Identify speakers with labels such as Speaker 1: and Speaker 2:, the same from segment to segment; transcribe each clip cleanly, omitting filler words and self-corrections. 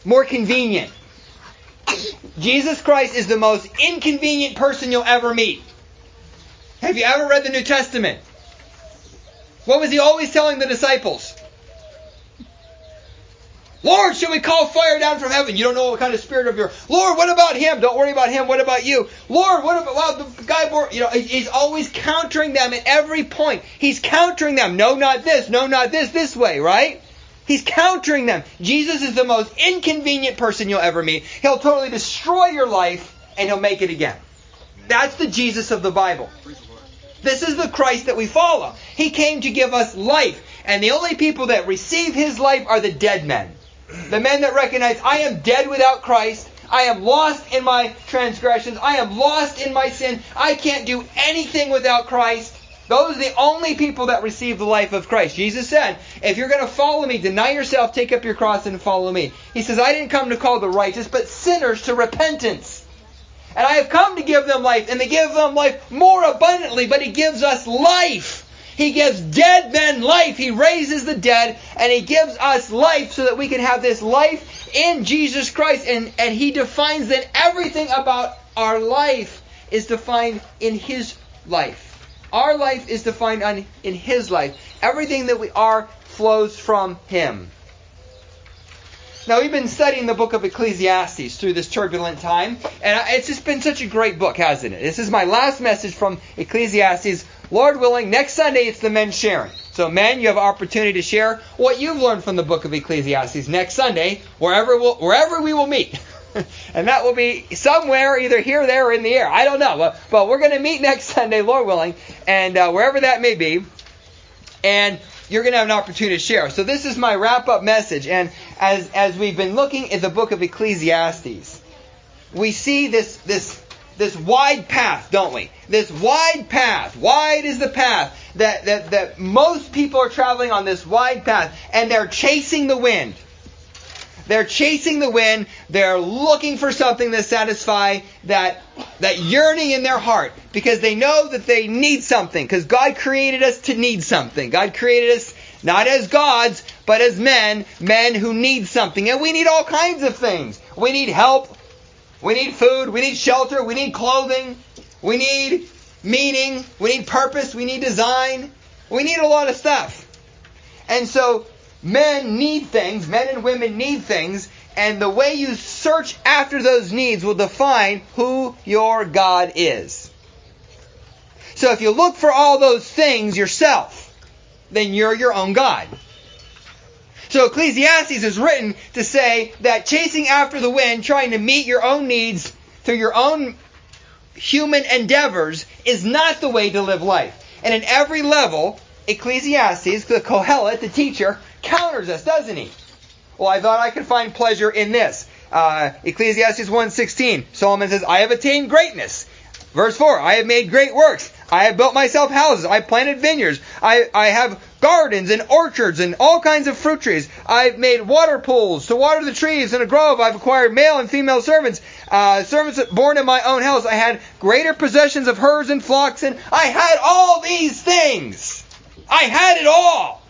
Speaker 1: more convenient. Jesus Christ is the most inconvenient person you'll ever meet. Have you ever read the New Testament? What was he always telling the disciples? Lord, should we call fire down from heaven? You don't know what kind of spirit of your... Lord, what about him? Don't worry about him. What about you? Lord, what about... Well, the guy... he's always countering them at every point. He's countering them. No, not this. No, not this. This way, right? He's countering them. Jesus is the most inconvenient person you'll ever meet. He'll totally destroy your life, and he'll make it again. That's the Jesus of the Bible. This is the Christ that we follow. He came to give us life. And the only people that receive his life are the dead men. The men that recognize, I am dead without Christ. I am lost in my transgressions. I am lost in my sin. I can't do anything without Christ. Those are the only people that receive the life of Christ. Jesus said, if you're going to follow me, deny yourself, take up your cross, and follow me. He says, I didn't come to call the righteous, but sinners to repentance. And I have come to give them life, and to give them life more abundantly, but he gives us life. He gives dead men life. He raises the dead, and he gives us life so that we can have this life in Jesus Christ. And he defines that everything about our life is defined in his life. Our life is defined in his life. Everything that we are flows from him. Now, we've been studying the book of Ecclesiastes through this turbulent time, and it's just been such a great book, hasn't it? This is my last message from Ecclesiastes. Lord willing, next Sunday it's the men sharing. So men, you have an opportunity to share what you've learned from the book of Ecclesiastes next Sunday, wherever we will meet. And that will be somewhere, either here, there, or in the air. I don't know. But we're going to meet next Sunday, Lord willing, and wherever that may be. And you're going to have an opportunity to share. So this is my wrap-up message. And as we've been looking at the book of Ecclesiastes, we see this wide path, don't we? This wide path. Wide is the path that most people are traveling on, this wide path. And they're chasing the wind. They're chasing the wind. They're looking for something to satisfy that yearning in their heart. Because they know that they need something. Because God created us to need something. God created us not as gods, but as men who need something. And we need all kinds of things. We need help. We need food. We need shelter. We need clothing. We need meaning. We need purpose. We need design. We need a lot of stuff. And so men need things. Men and women need things. And the way you search after those needs will define who your God is. So if you look for all those things yourself, then you're your own God. So Ecclesiastes is written to say that chasing after the wind, trying to meet your own needs through your own human endeavors, is not the way to live life. And in every level, Ecclesiastes, the Kohelet, the teacher, counters us, doesn't he? Well, I thought I could find pleasure in this. Ecclesiastes 1:16, Solomon says, I have attained greatness. Verse 4, I have made great works. I have built myself houses. I have planted vineyards. I have gardens and orchards and all kinds of fruit trees. I've made water pools to water the trees in a grove. I've acquired male and female servants. Servants born in my own house. I had greater possessions of herds and flocks. And I had all these things. I had it all.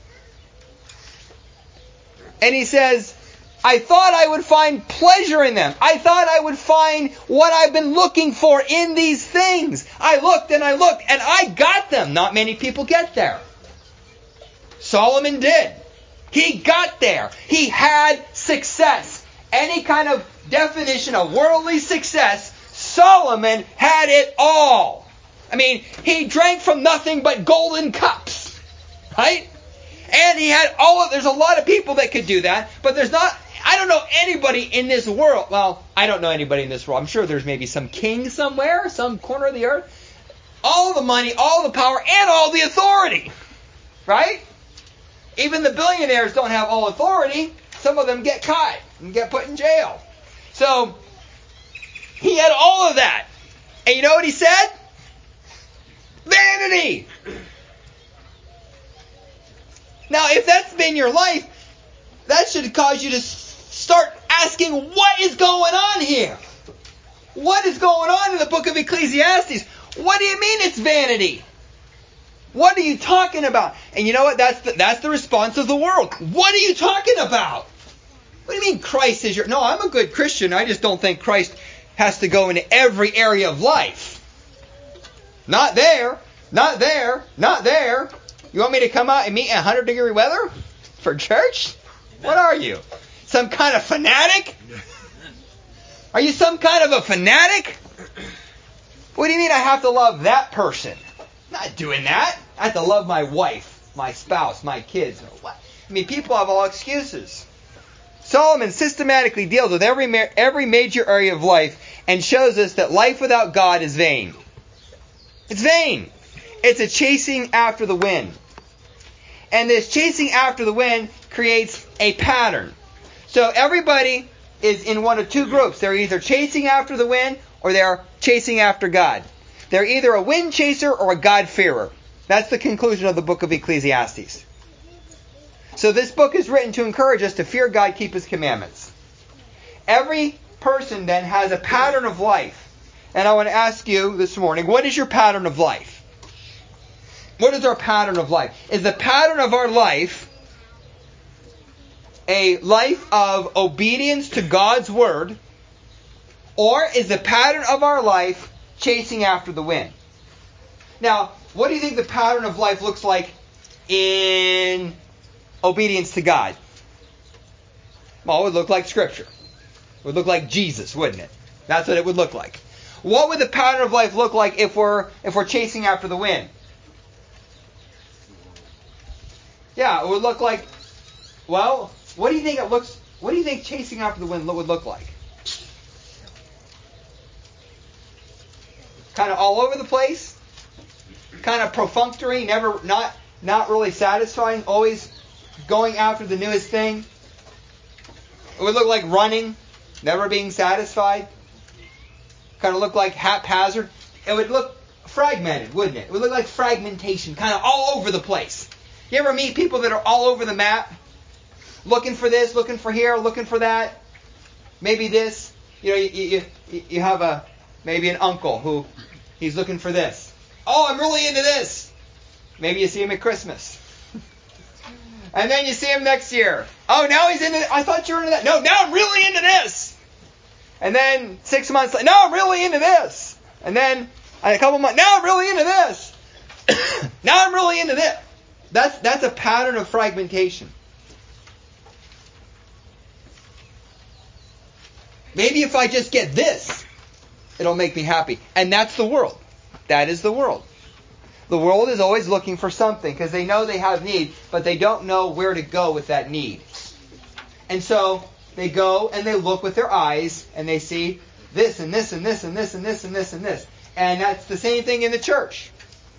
Speaker 1: And he says, I thought I would find pleasure in them. I thought I would find what I've been looking for in these things. I looked and I got them. Not many people get there. Solomon did. He got there. He had success. Any kind of definition of worldly success, Solomon had it all. I mean, he drank from nothing but golden cups. Right? And he had there's a lot of people that could do that, but I don't know anybody in this world. Well, I don't know anybody in this world. I'm sure there's maybe some king somewhere, some corner of the earth. All the money, all the power, and all the authority. Right? Even the billionaires don't have all authority. Some of them get caught and get put in jail. So, he had all of that. And you know what he said? Vanity! Now, if that's been your life, that should cause you to start asking, what is going on here? What is going on in the book of Ecclesiastes? What do you mean it's vanity? What are you talking about? And you know what? That's the response of the world. What are you talking about? What do do you mean Christ is your... No, I'm a good Christian. I just don't think Christ has to go into every area of life. Not there. Not there. Not there. You want me to come out and meet in 100-degree weather for church? What are you? Some kind of fanatic? Are you some kind of a fanatic? What do you mean I have to love that person? I'm not doing that. I have to love my wife, my spouse, my kids. I mean, people have all excuses. Solomon systematically deals with every major area of life and shows us that life without God is vain. It's vain. It's a chasing after the wind. And this chasing after the wind creates a pattern. So everybody is in one of two groups. They're either chasing after the wind or they're chasing after God. They're either a wind chaser or a God-fearer. That's the conclusion of the book of Ecclesiastes. So this book is written to encourage us to fear God, keep His commandments. Every person then has a pattern of life. And I want to ask you this morning, what is your pattern of life? What is our pattern of life? Is the pattern of our life a life of obedience to God's word? Or is the pattern of our life chasing after the wind? Now, what do you think the pattern of life looks like in obedience to God? Well, it would look like Scripture. It would look like Jesus, wouldn't it? That's what it would look like. What would the pattern of life look like if we're chasing after the wind? Yeah, it would look like, well, what do you think chasing after the wind would look like? Kind of all over the place? Kind of perfunctory, not really satisfying, always going after the newest thing? It would look like running, never being satisfied. Kind of look like haphazard. It would look fragmented, wouldn't it? It would look like fragmentation, kind of all over the place. You ever meet people that are all over the map? Looking for this, looking for here, looking for that. Maybe this. You have maybe an uncle who he's looking for this. Oh, I'm really into this. Maybe you see him at Christmas. And then you see him next year. Oh, now he's into I thought you were into that. No, now I'm really into this. And then 6 months later, now I'm really into this. And then a couple months, now I'm really into this. Now I'm really into this. That's a pattern of fragmentation. Maybe if I just get this, it'll make me happy. And that's the world. That is the world. The world is always looking for something because they know they have need, but they don't know where to go with that need. And so they go and they look with their eyes and they see this and this and this and this and this and this and this. And that's the same thing in the church.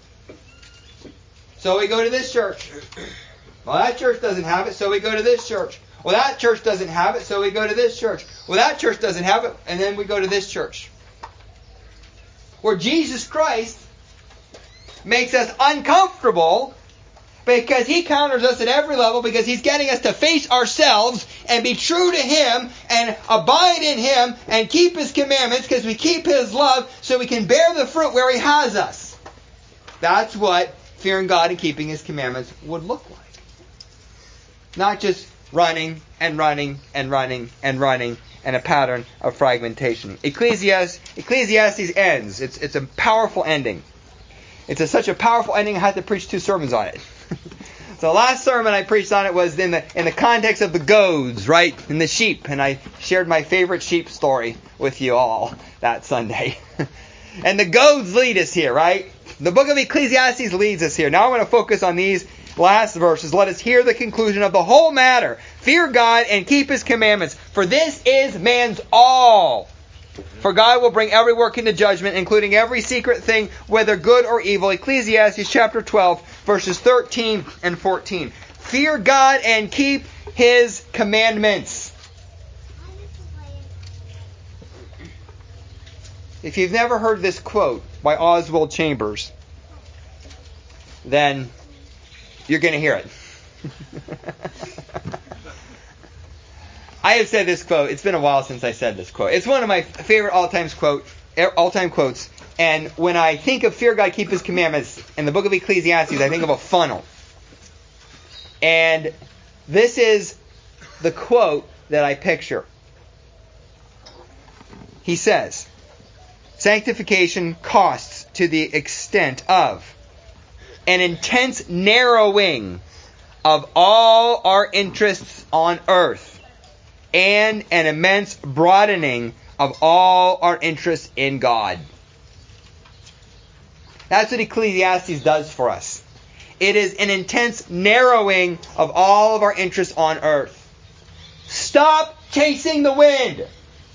Speaker 1: So we go to this church. Well, that church doesn't have it, so we go to this church. Well, that church doesn't have it, so we go to this church. Well, that church doesn't have it, and then we go to this church. Where Jesus Christ makes us uncomfortable because He counters us at every level because He's getting us to face ourselves and be true to Him and abide in Him and keep His commandments because we keep His love so we can bear the fruit where He has us. That's what fearing God and keeping His commandments would look like. Not just running and running and running and running and a pattern of fragmentation. Ecclesiastes ends. It's a powerful ending. It's such a powerful ending I had to preach 2 sermons on it. So the last sermon I preached on it was in the context of the goads, right? And the sheep. And I shared my favorite sheep story with you all that Sunday. And the goads lead us here, right? The book of Ecclesiastes leads us here. Now I want to focus on these last verses. Let us hear the conclusion of the whole matter. Fear God and keep His commandments, for this is man's all. For God will bring every work into judgment, including every secret thing, whether good or evil. Ecclesiastes chapter 12, verses 13 and 14. Fear God and keep His commandments. If you've never heard this quote by Oswald Chambers, then you're going to hear it. I have said this quote. It's been a while since I said this quote. It's one of my favorite all-time quotes. And when I think of fear God, keep His commandments in the book of Ecclesiastes, I think of a funnel. And this is the quote that I picture. He says, sanctification costs to the extent of an intense narrowing of all our interests on earth and an immense broadening of all our interests in God. That's what Ecclesiastes does for us. It is an intense narrowing of all of our interests on earth. Stop chasing the wind.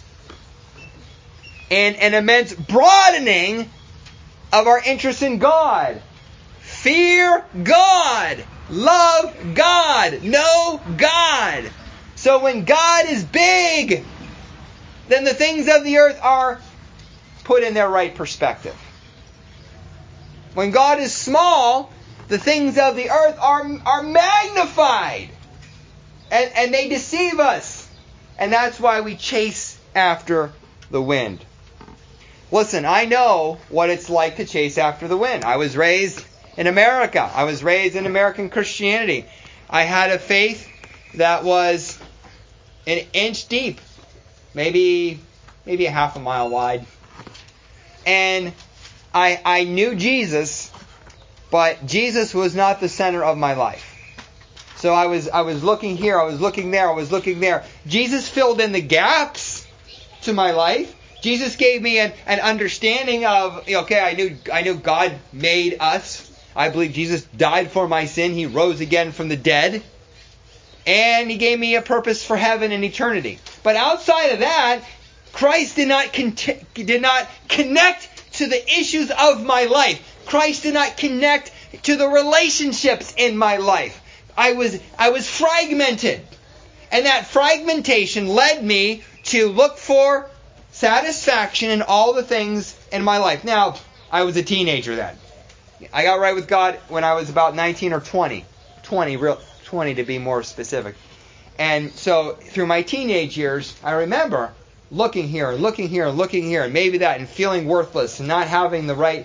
Speaker 1: And an immense broadening of our interest in God. Fear God. Love God. Know God. So when God is big, then the things of the earth are put in their right perspective. When God is small, the things of the earth are magnified. And they deceive us. And that's why we chase after the wind. Listen, I know what it's like to chase after the wind. I was raised in America. I was raised in American Christianity. I had a faith that was an inch deep, maybe a half a mile wide. And I knew Jesus, but Jesus was not the center of my life. So I was looking here, I was looking there, I was looking there. Jesus filled in the gaps to my life. Jesus gave me an understanding of, okay, I knew God made us. I believe Jesus died for my sin. He rose again from the dead. And He gave me a purpose for heaven and eternity. But outside of that, Christ did not connect to the issues of my life. Christ did not connect to the relationships in my life. I was fragmented. And that fragmentation led me to look for satisfaction in all the things in my life. Now, I was a teenager then. I got right with God when I was about 19 or 20. 20 to be more specific. And so through my teenage years, I remember looking here, and maybe that, and feeling worthless, and not having the right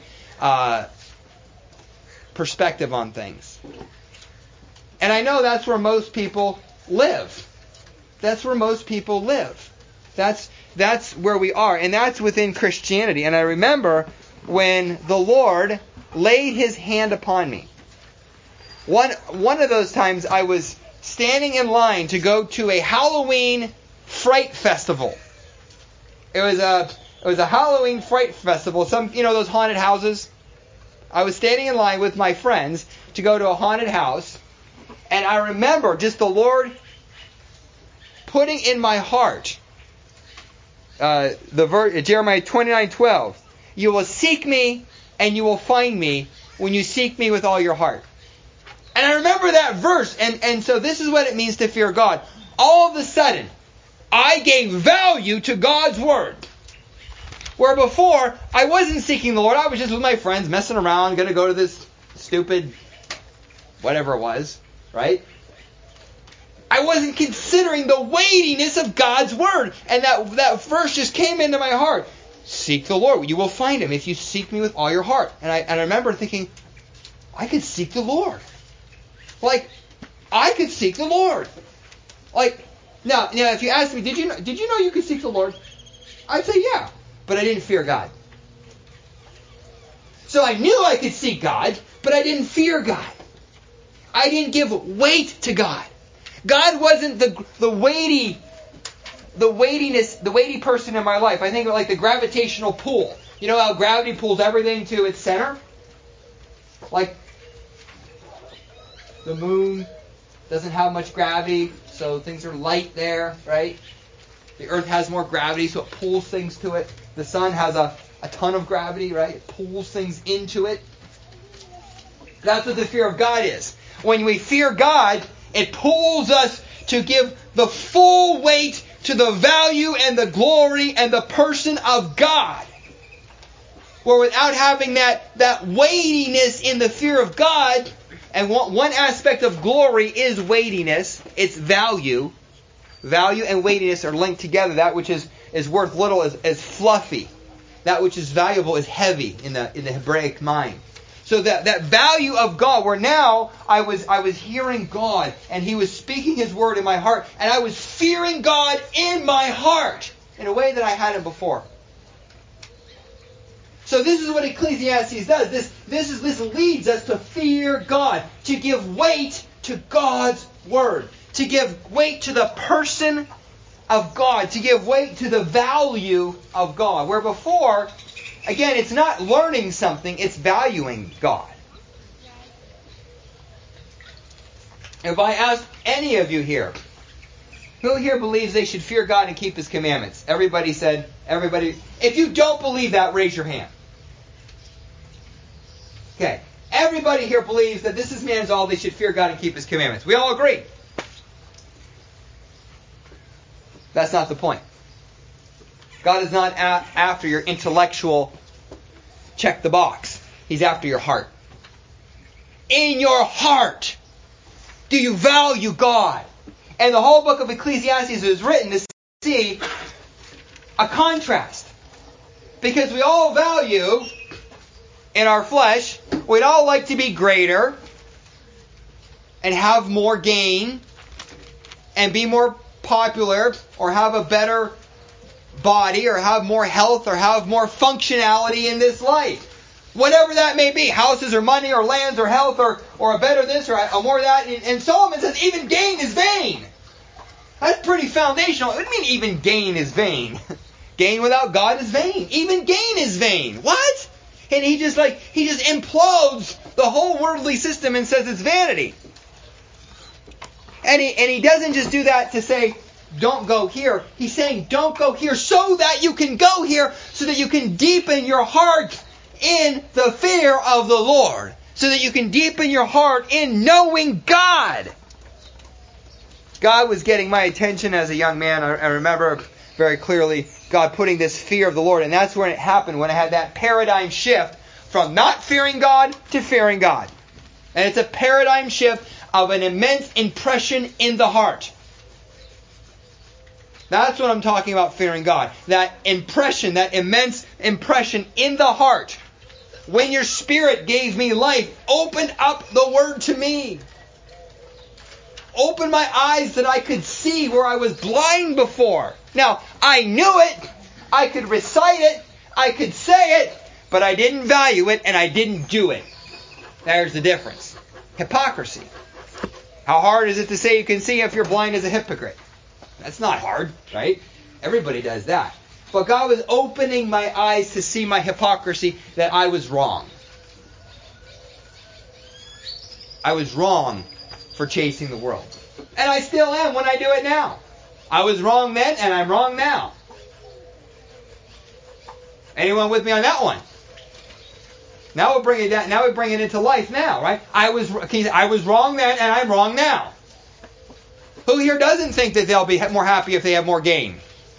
Speaker 1: perspective on things. And I know that's where most people live. That's where most people live. That's where we are. And that's within Christianity. And I remember when the Lord laid His hand upon me. One of those times I was standing in line to go to a Halloween fright festival. It was a Halloween fright festival. Those haunted houses. I was standing in line with my friends to go to a haunted house. And I remember just the Lord putting in my heart Jeremiah 29:12. You will seek me and you will find me when you seek me with all your heart. And I remember that verse. And so this is what it means to fear God. All of a sudden, I gave value to God's word. Where before, I wasn't seeking the Lord. I was just with my friends, messing around, going to go to this stupid whatever it was, right? I wasn't considering the weightiness of God's word. And that verse just came into my heart. Seek the Lord. You will find Him if you seek me with all your heart. And I remember thinking, I could seek the Lord. I could seek the Lord. Now, if you ask me, did you know you could seek the Lord? I'd say yeah, but I didn't fear God. So I knew I could seek God, but I didn't fear God. I didn't give weight to God. God wasn't the weighty person in my life. I think of like the gravitational pull. You know how gravity pulls everything to its center? Like the moon doesn't have much gravity, so things are light there, right? The earth has more gravity, so it pulls things to it. The sun has a ton of gravity, right? It pulls things into it. That's what the fear of God is. When we fear God, it pulls us to give the full weight to the value and the glory and the person of God. Where without having that weightiness in the fear of God, and one aspect of glory is weightiness, it's value. Value and weightiness are linked together. That which is worth little is fluffy. That which is valuable is heavy in the Hebraic mind. So that value of God, where now I was hearing God, and He was speaking His word in my heart, and I was fearing God in my heart in a way that I hadn't before. So this is what Ecclesiastes does. This leads us to fear God, to give weight to God's word, to give weight to the person of God, to give weight to the value of God. Where before, again, it's not learning something, it's valuing God. If I ask any of you here, who here believes they should fear God and keep His commandments? Everybody. If you don't believe that, raise your hand. Okay. Everybody here believes that this is man's all, they should fear God and keep His commandments. We all agree. That's not the point. God is not after your intellectual check the box. He's after your heart. In your heart, do you value God? And the whole book of Ecclesiastes is written to see a contrast. Because we all value, in our flesh, we'd all like to be greater and have more gain and be more popular or have a better body or have more health or have more functionality in this life. Whatever that may be, houses or money or lands or health or a better this or a more that. And Solomon says even gain is vain. That's pretty foundational. What do you mean even gain is vain? Gain without God is vain. Even gain is vain. What? And he just implodes the whole worldly system and says it's vanity. And he doesn't just do that to say, don't go here. He's saying, don't go here so that you can go here, so that you can deepen your heart in the fear of the Lord. So that you can deepen your heart in knowing God. God was getting my attention as a young man. I remember very clearly God putting this fear of the Lord. And that's when it happened, when I had that paradigm shift from not fearing God to fearing God. And it's a paradigm shift of an immense impression in the heart. That's what I'm talking about, fearing God. That impression, that immense impression in the heart. When your Spirit gave me life, opened up the Word to me. Opened my eyes that I could see where I was blind before. Now, I knew it. I could recite it. I could say it. But I didn't value it and I didn't do it. There's the difference. Hypocrisy. How hard is it to say you can see if you're blind as a hypocrite? That's not hard, right? Everybody does that. But God was opening my eyes to see my hypocrisy, that I was wrong. I was wrong for chasing the world. And I still am when I do it now. I was wrong then and I'm wrong now. Anyone with me on that one? Now we'll bring it down. Now we bring it into life now, right? I was wrong then and I'm wrong now. Who here doesn't think that they'll be more happy if they have more gain?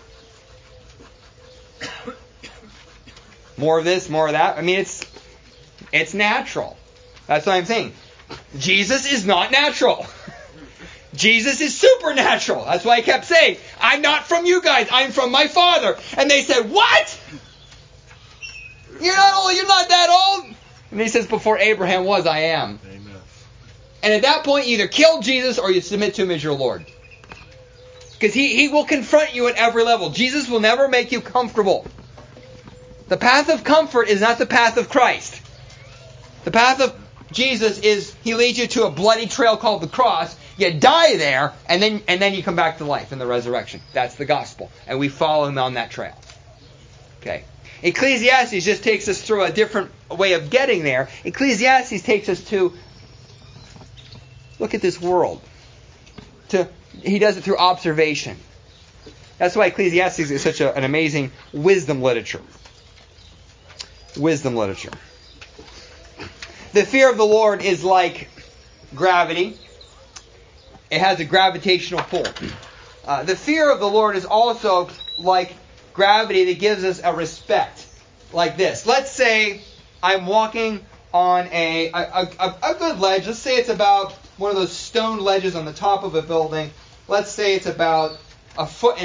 Speaker 1: More of this, more of that. I mean, it's natural. That's what I'm saying. Jesus is not natural. Jesus is supernatural. That's why I kept saying, I'm not from you guys. I'm from my Father. And they said, what? You're not old. You're not that old. And he says, before Abraham was, I am. Amen. And at that point, you either kill Jesus or you submit to Him as your Lord. Because he will confront you at every level. Jesus will never make you comfortable. The path of comfort is not the path of Christ. The path of Jesus is, He leads you to a bloody trail called the cross. You die there, and then you come back to life in the resurrection. That's the gospel. And we follow Him on that trail. Okay. Ecclesiastes just takes us through a different way of getting there. Ecclesiastes takes us to look at this world. He does it through observation. That's why Ecclesiastes is such an amazing wisdom literature. Wisdom literature. The fear of the Lord is like gravity. It has a gravitational pull. The fear of the Lord is also like gravity that gives us a respect. Like this. Let's say I'm walking on a good ledge. Let's say it's about one of those stone ledges on the top of a building. Let's say it's about 1.5 feet.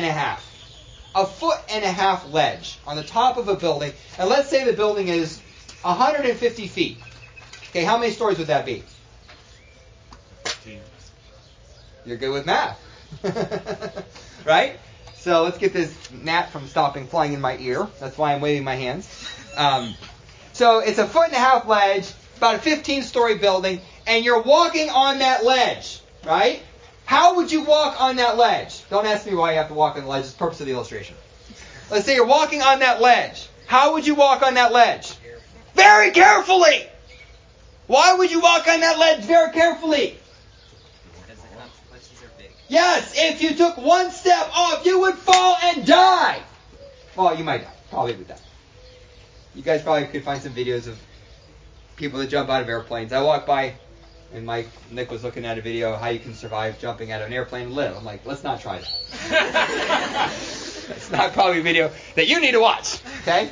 Speaker 1: 1.5 feet ledge on the top of a building. And let's say the building is 150 feet. Okay, how many stories would that be?
Speaker 2: 15.
Speaker 1: You're good with math. Right? So let's get this gnat from stopping flying in my ear. That's why I'm waving my hands. So it's a 1.5 foot ledge, about a 15-story building, and you're walking on that ledge, right? How would you walk on that ledge? Don't ask me why you have to walk on the ledge. It's the purpose of the illustration. Let's say you're walking on that ledge. How would you walk on that ledge? Very carefully! Why would you walk on that ledge very carefully?
Speaker 3: Because the consequences are big.
Speaker 1: Yes, if you took one step off, you would fall and die. Well, you might die. Probably would die. You guys probably could find some videos of people that jump out of airplanes. I walked by, and Nick was looking at a video of how you can survive jumping out of an airplane and live. I'm like, let's not try that. That's not probably a video that you need to watch. Okay?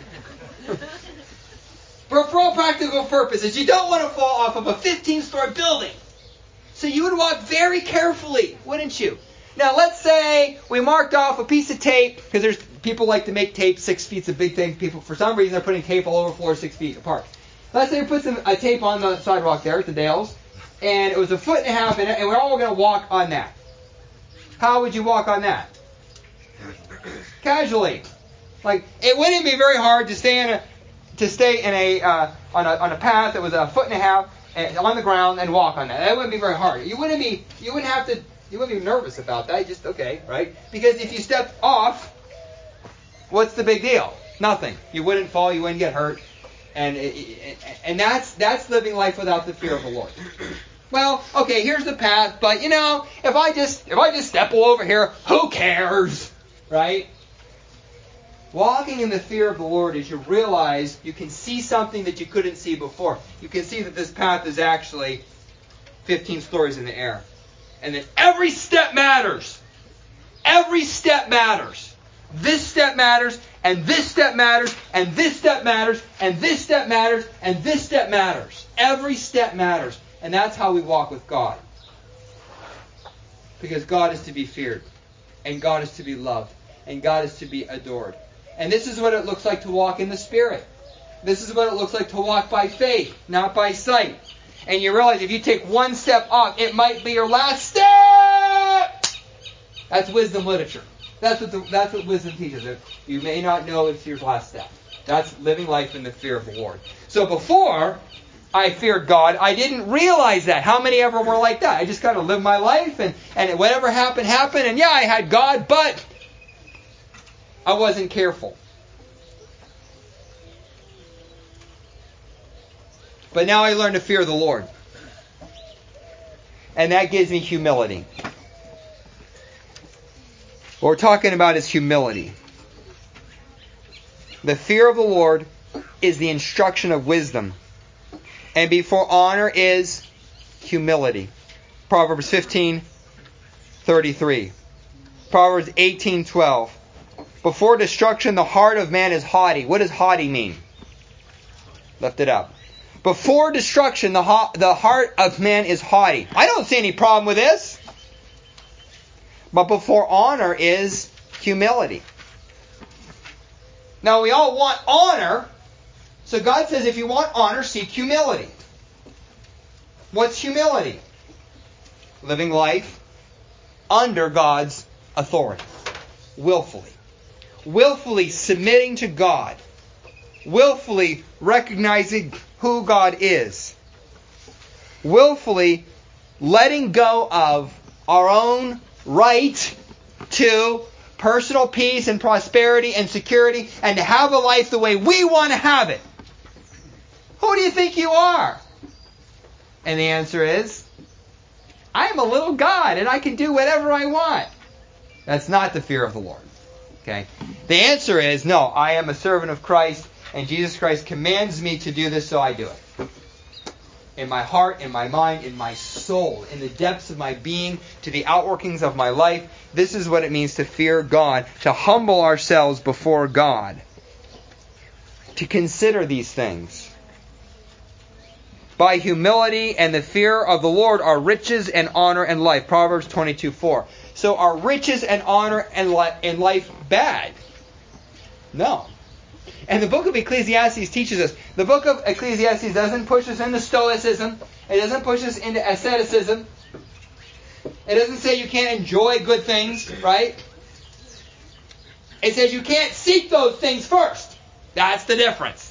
Speaker 1: But for all practical purposes, you don't want to fall off of a 15-story building. So you would walk very carefully, wouldn't you? Now, let's say we marked off a piece of tape, because there's people like to make tape 6 feet's a big thing. People, for some reason, are putting tape all over floors 6 feet apart. Let's say we put a tape on the sidewalk there at the Dales, and it was a 1.5 foot, and we're all going to walk on that. How would you walk on that? Casually. Like, it wouldn't be very hard to stay on a path that was a 1.5 foot on the ground and walk on that. That wouldn't be very hard. You wouldn't be nervous about that. Just okay, right? Because if you stepped off, what's the big deal? Nothing. You wouldn't fall. You wouldn't get hurt. And that's living life without the fear of the Lord. Well, okay, here's the path, but if I just step over here, who cares? Right? Walking in the fear of the Lord is you realize you can see something that you couldn't see before. You can see that this path is actually 15 stories in the air. And that every step matters. Every step matters. This step matters, and this step matters, and this step matters, and this step matters, and this step matters. Every step matters. And that's how we walk with God. Because God is to be feared. And God is to be loved. And God is to be adored. And this is what it looks like to walk in the Spirit. This is what it looks like to walk by faith, not by sight. And you realize if you take one step off, it might be your last step. That's wisdom literature. That's what wisdom teaches. You may not know it's your last step. That's living life in the fear of the Lord. So before I feared God, I didn't realize that. How many ever were like that? I just kind of lived my life, and whatever happened, happened. And yeah, I had God, but I wasn't careful. But now I learned to fear the Lord. And that gives me humility. What we're talking about is humility. The fear of the Lord is the instruction of wisdom. And before honor is humility. Proverbs 15:33. Proverbs 18:12. Before destruction, the heart of man is haughty. What does haughty mean? Lift it up. Before destruction, the heart of man is haughty. I don't see any problem with this. But before honor is humility. Now, we all want honor. So God says if you want honor, seek humility. What's humility? Living life under God's authority. Willfully. Willfully submitting to God. Willfully recognizing who God is. Willfully letting go of our own right to personal peace and prosperity and security and to have a life the way we want to have it. Who do you think you are? And the answer is, I am a little God and I can do whatever I want. That's not the fear of the Lord. Okay? The answer is, no, I am a servant of Christ and Jesus Christ commands me to do this, so I do it. In my heart, in my mind, in my soul, in the depths of my being, to the outworkings of my life. This is what it means to fear God, to humble ourselves before God, to consider these things. By humility and the fear of the Lord are riches and honor and life. Proverbs 22:4. So are riches and honor and life bad? No. And the book of Ecclesiastes teaches us. The book of Ecclesiastes doesn't push us into stoicism. It doesn't push us into asceticism. It doesn't say you can't enjoy good things, right? It says you can't seek those things first. That's the difference.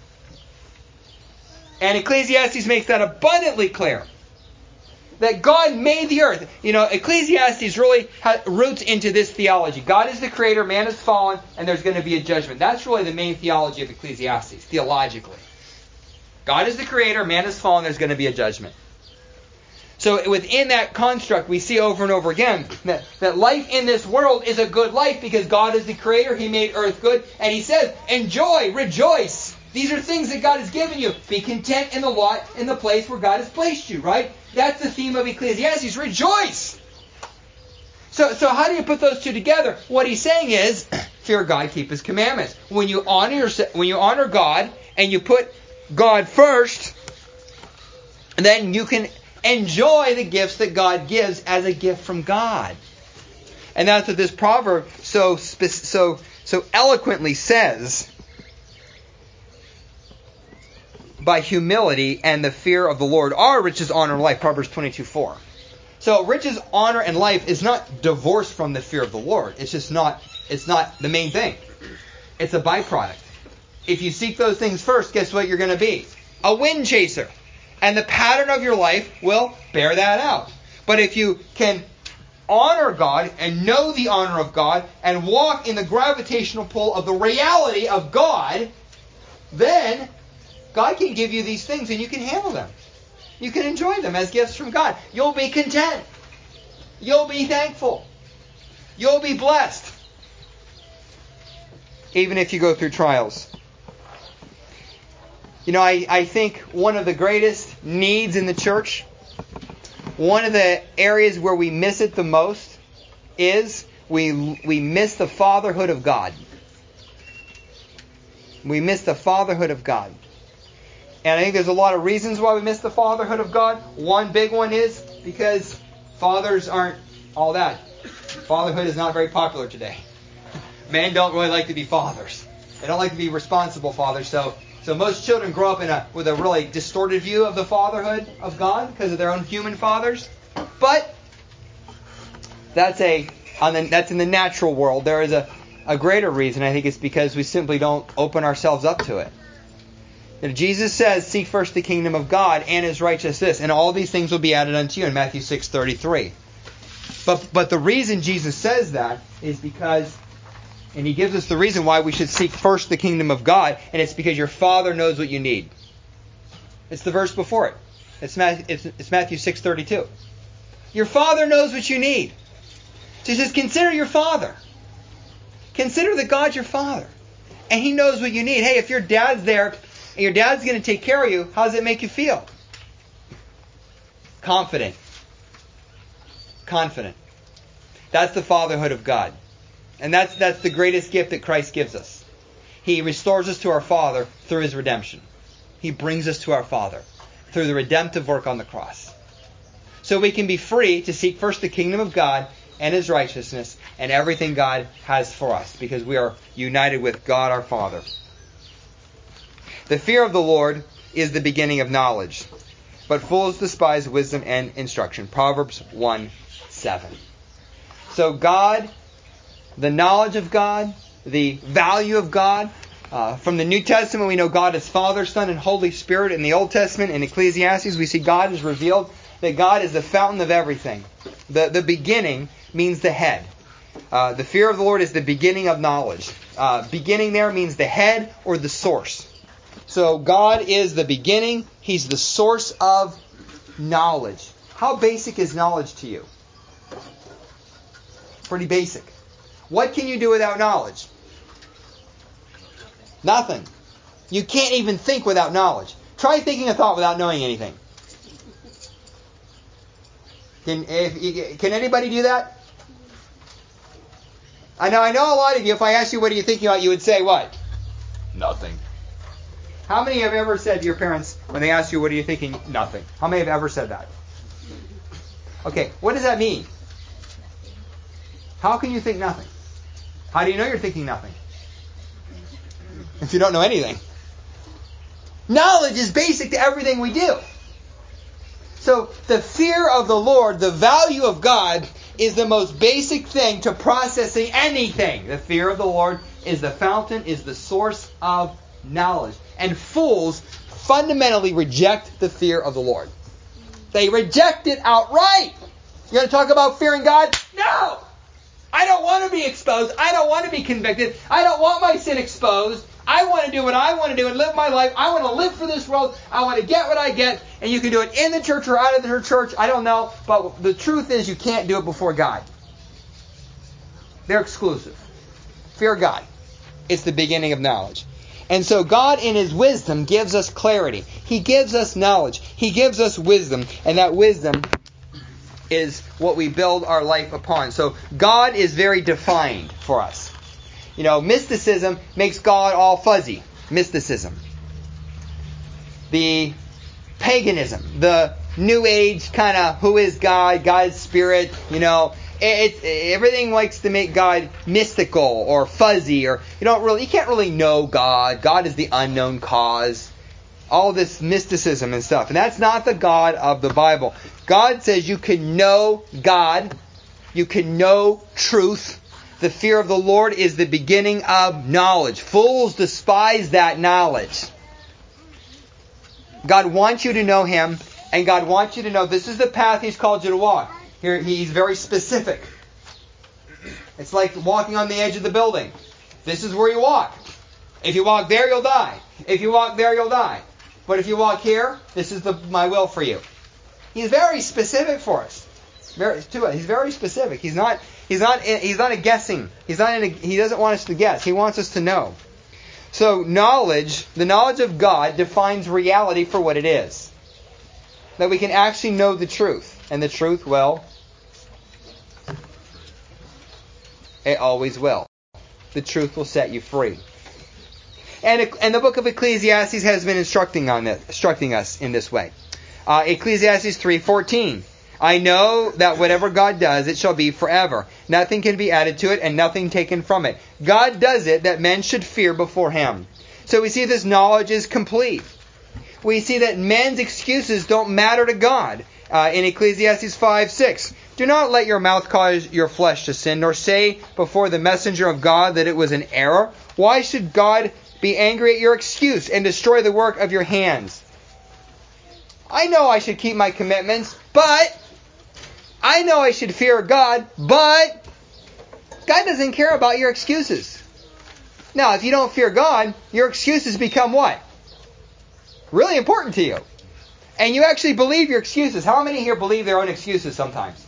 Speaker 1: And Ecclesiastes makes that abundantly clear. That God made the earth. Ecclesiastes really roots into this theology. God is the creator, man is fallen, and there's going to be a judgment. That's really the main theology of Ecclesiastes, theologically. God is the creator, man is fallen, there's going to be a judgment. So within that construct, we see over and over again that life in this world is a good life because God is the creator, He made earth good, and He says, enjoy, rejoice. These are things that God has given you. Be content in the lot, in the place where God has placed you, right? That's the theme of Ecclesiastes. Rejoice! So how do you put those two together? What he's saying is, fear God, keep His commandments. When you honor God and you put God first, then you can enjoy the gifts that God gives as a gift from God. And that's what this proverb so eloquently says. By humility and the fear of the Lord are riches, honor, and life. Proverbs 22:4. So riches, honor, and life is not divorced from the fear of the Lord. It's not the main thing. It's a byproduct. If you seek those things first, guess what you're going to be? A wind chaser. And the pattern of your life will bear that out. But if you can honor God and know the honor of God and walk in the gravitational pull of the reality of God, then God can give you these things and you can handle them. You can enjoy them as gifts from God. You'll be content. You'll be thankful. You'll be blessed. Even if you go through trials. I think one of the greatest needs in the church, one of the areas where we miss it the most, is we miss the fatherhood of God. We miss the fatherhood of God. And I think there's a lot of reasons why we miss the fatherhood of God. One big one is because fathers aren't all that. Fatherhood is not very popular today. Men don't really like to be fathers. They don't like to be responsible fathers. So most children grow up with a really distorted view of the fatherhood of God because of their own human fathers. But that's in the natural world. There is a greater reason. I think it's because we simply don't open ourselves up to it. Jesus says, seek first the kingdom of God and His righteousness, and all these things will be added unto you in Matthew 6:33. But the reason Jesus says that is because, and He gives us the reason why we should seek first the kingdom of God, and it's because your Father knows what you need. It's the verse before it. It's Matthew 6:32. Your Father knows what you need. So He says, consider your Father. Consider that God's your Father. And He knows what you need. Hey, if your dad's there, and your dad's going to take care of you, how does it make you feel? Confident. That's the fatherhood of God. And that's the greatest gift that Christ gives us. He restores us to our Father through His redemption. He brings us to our Father through the redemptive work on the cross. So we can be free to seek first the kingdom of God and His righteousness and everything God has for us because we are united with God our Father. The fear of the Lord is the beginning of knowledge, but fools despise wisdom and instruction. Proverbs 1:7. So God, the knowledge of God, the value of God. From the New Testament, we know God is Father, Son, and Holy Spirit. In the Old Testament, in Ecclesiastes, we see God is revealed that God is the fountain of everything. The beginning means the head. The fear of the Lord is the beginning of knowledge. Beginning there means the head or the source. So God is the beginning. He's the source of knowledge. How basic is knowledge to you? Pretty basic. What can you do without knowledge? Nothing. You can't even think without knowledge. Try thinking a thought without knowing anything. Can anybody do that? I know a lot of you, if I asked you what are you thinking about, you would say what? Nothing. How many have ever said to your parents, when they ask you what are you thinking, nothing? How many have ever said that? Okay, what does that mean? How can you think nothing? How do you know you're thinking nothing? if you don't know anything. Knowledge is basic to everything we do. So the fear of the Lord, the value of God, is the most basic thing to processing anything. The fear of the Lord is the fountain, is the source of knowledge. And fools fundamentally reject the fear of the Lord. They reject it outright. You're going to talk about fearing God? No! I don't want to be exposed. I don't want to be convicted. I don't want my sin exposed. I want to do what I want to do and live my life. I want to live for this world. I want to get what I get. And you can do it in the church or out of the church. I don't know. But the truth is you can't do it before God. They're exclusive. Fear God. It's the beginning of knowledge. And so God in His wisdom gives us clarity. He gives us knowledge. He gives us wisdom. And that wisdom is what we build our life upon. So God is very defined for us. You know, mysticism makes God all fuzzy. Mysticism. The paganism, the New Age kind of who is God, God's spirit, you know, everything likes to make God mystical or fuzzy, or you can't really know God. God is the unknown cause. All this mysticism and stuff. And that's not the God of the Bible. God says you can know God. You can know truth. The fear of the Lord is the beginning of knowledge. Fools despise that knowledge. God wants you to know Him, and God wants you to know this is the path He's called you to walk. Here, He's very specific. It's like walking on the edge of the building. This is where you walk. If you walk there, you'll die. If you walk there, you'll die. But if you walk here, this is my will for you. He's very specific for us. He's very specific. He's not a guessing. He doesn't want us to guess. He wants us to know. So knowledge, the knowledge of God, defines reality for what it is. That we can actually know the truth. And the truth, well, it always will. The truth will set you free. And the book of Ecclesiastes has been instructing us in this way. Ecclesiastes 3:14. I know that whatever God does, it shall be forever. Nothing can be added to it and nothing taken from it. God does it that men should fear before Him. So we see this knowledge is complete. We see that men's excuses don't matter to God. In Ecclesiastes 5:6. Do not let your mouth cause your flesh to sin, nor say before the messenger of God that it was an error. Why should God be angry at your excuse and destroy the work of your hands? I know I should keep my commitments, but I know I should fear God, but God doesn't care about your excuses. Now, if you don't fear God, your excuses become what? Really important to you. And you actually believe your excuses. How many here believe their own excuses sometimes?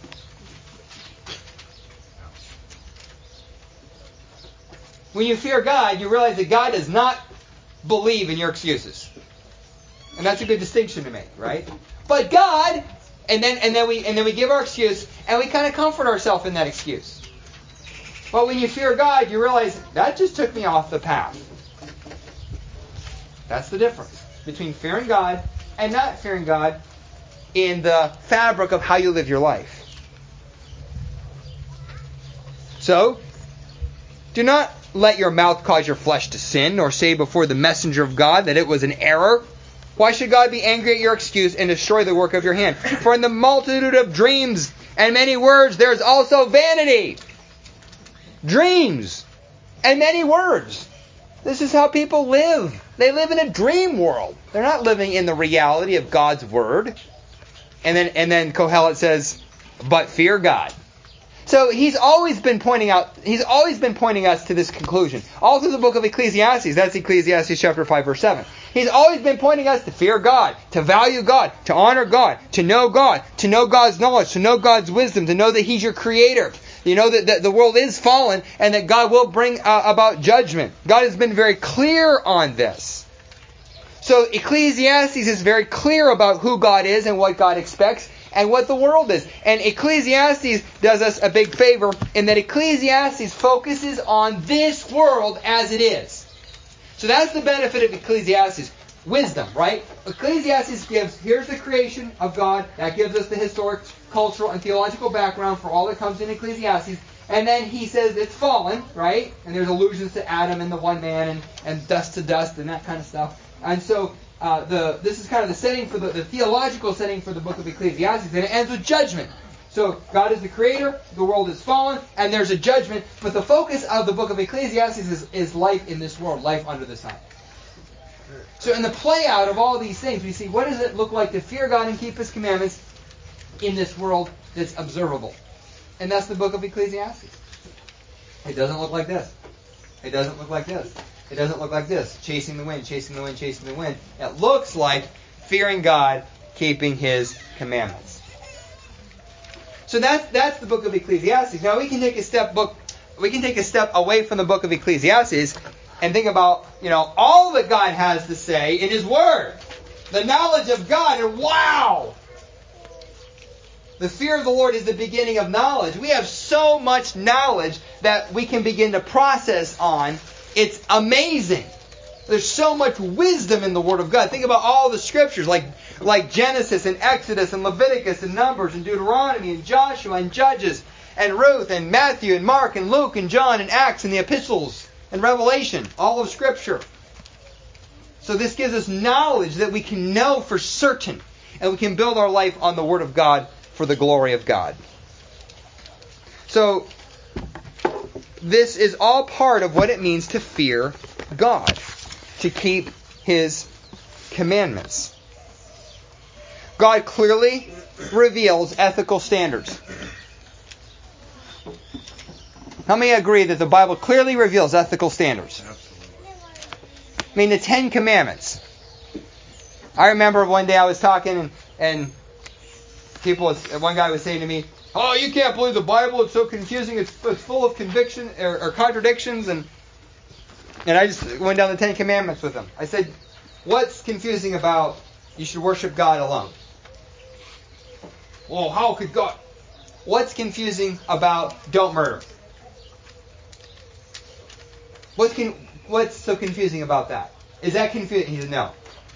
Speaker 1: When you fear God, you realize that God does not believe in your excuses. And that's a good distinction to make, right? But God, and then we give our excuse, and we kind of comfort ourselves in that excuse. But when you fear God, you realize that just took me off the path. That's the difference between fearing God and not fearing God in the fabric of how you live your life. So, do not let your mouth cause your flesh to sin, nor say before the messenger of God that it was an error. Why should God be angry at your excuse and destroy the work of your hand? For in the multitude of dreams and many words there is also vanity. Dreams and many words. This is how people live. They live in a dream world. They're not living in the reality of God's Word. And then Kohelet says, but fear God. So he's always been pointing us to this conclusion. All through the book of Ecclesiastes. That's Ecclesiastes chapter 5, verse 7. He's always been pointing us to fear God, to value God, to honor God, to know God's knowledge, to know God's wisdom, to know that He's your creator. You know that the world is fallen and that God will bring about judgment. God has been very clear on this. So Ecclesiastes is very clear about who God is and what God expects and what the world is. And Ecclesiastes does us a big favor in that Ecclesiastes focuses on this world as it is. So that's the benefit of Ecclesiastes. Wisdom, right? Ecclesiastes gives, here's the creation of God. That gives us the historic, cultural, and theological background for all that comes in Ecclesiastes. And then he says it's fallen, right? And there's allusions to Adam and the one man and dust to dust and that kind of stuff. And so this is kind of the setting for the theological setting for the book of Ecclesiastes. And it ends with judgment. So God is the creator, the world is fallen, and there's a judgment. But the focus of the book of Ecclesiastes is life in this world, life under the sun. So in the play out of all these things, we see what does it look like to fear God and keep His commandments in this world that's observable. And that's the book of Ecclesiastes. It doesn't look like this. It doesn't look like this. It doesn't look like this. Chasing the wind, chasing the wind, chasing the wind. It looks like fearing God, keeping His commandments. So that's the book of Ecclesiastes. Now we can take a step away from the book of Ecclesiastes and think about, all that God has to say in His Word. The knowledge of God, and wow! The fear of the Lord is the beginning of knowledge. We have so much knowledge that we can begin to process on. It's amazing. There's so much wisdom in the Word of God. Think about all the scriptures like Genesis and Exodus and Leviticus and Numbers and Deuteronomy and Joshua and Judges and Ruth and Matthew and Mark and Luke and John and Acts and the epistles and Revelation. All of Scripture. So this gives us knowledge that we can know for certain. And we can build our life on the Word of God for the glory of God. So this is all part of what it means to fear God, to keep His commandments. God clearly reveals ethical standards. How many agree that the Bible clearly reveals ethical standards? I mean, the 10 Commandments. I remember one day I was talking and one guy was saying to me, "Oh, you can't believe the Bible. It's so confusing. It's full of conviction or contradictions." And I just went down the 10 Commandments with him. I said, "What's confusing about you should worship God alone?" "Well, how could God?" "What's confusing about don't murder?" What's so confusing about that? Is that confusing? He said, "No."